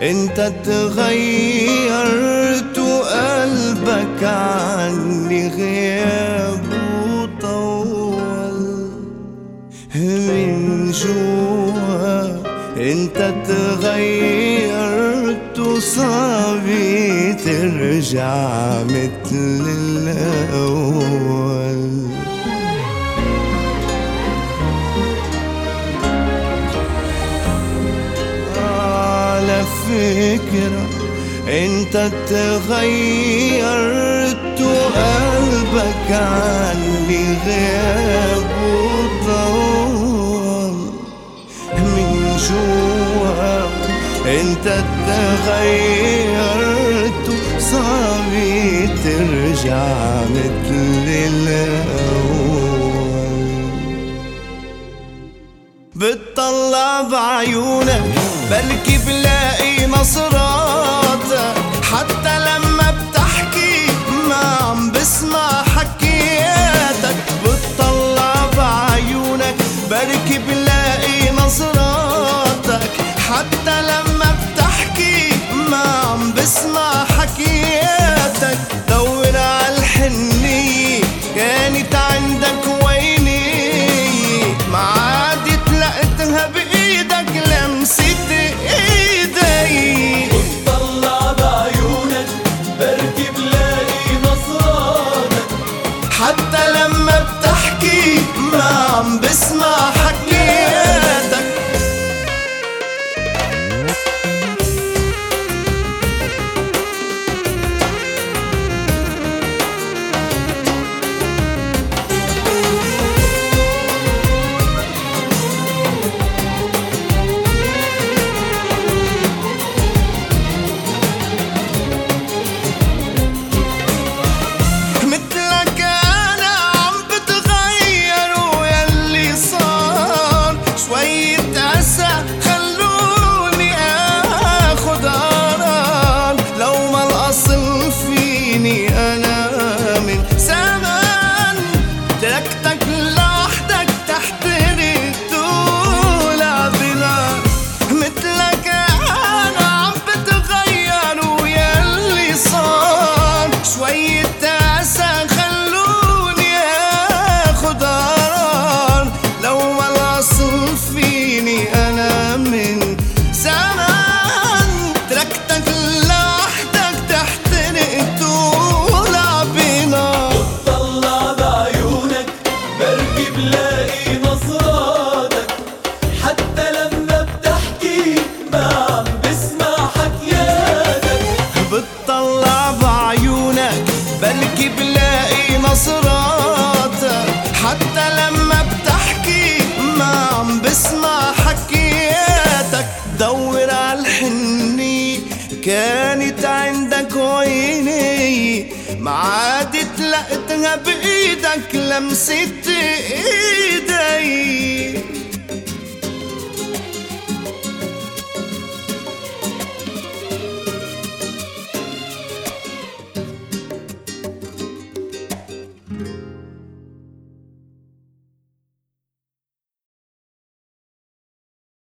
انت تغيرت وقلبك عني غياب وطول من جوا. انت تغيرت وصعب ترجع مثل الاول. على فكرة انت تغيرت وقلبك عني غاب وطول من جوا. انت تغيرت وصعب ترجع مثل الاول. بتطلع بعيونك بلكي بلاقي نصراتك، حتى لما بتحكي ما عم بسمع حكياتك. بتطلع بعيونك بلكي بلاقي نصراتك، حتى لما بتحكي ما عم بسمع حكياتك. دور عالحنية كانت عندك ويني، ما عادت لقيتها بإيدك لمست إيدي. بتطلع بعيونك بركي بلاقي نصرانك، حتى لما بتحكي ما عم بسمع حكياتك. بتطلع بعيونك بلكي بلاقي نصراتك، حتى لما بتحكي ما عم بسمع حكياتك. دور عالحنية كانت عندك ويني، ما عادت لقيتها بإيدك لمست إيدي.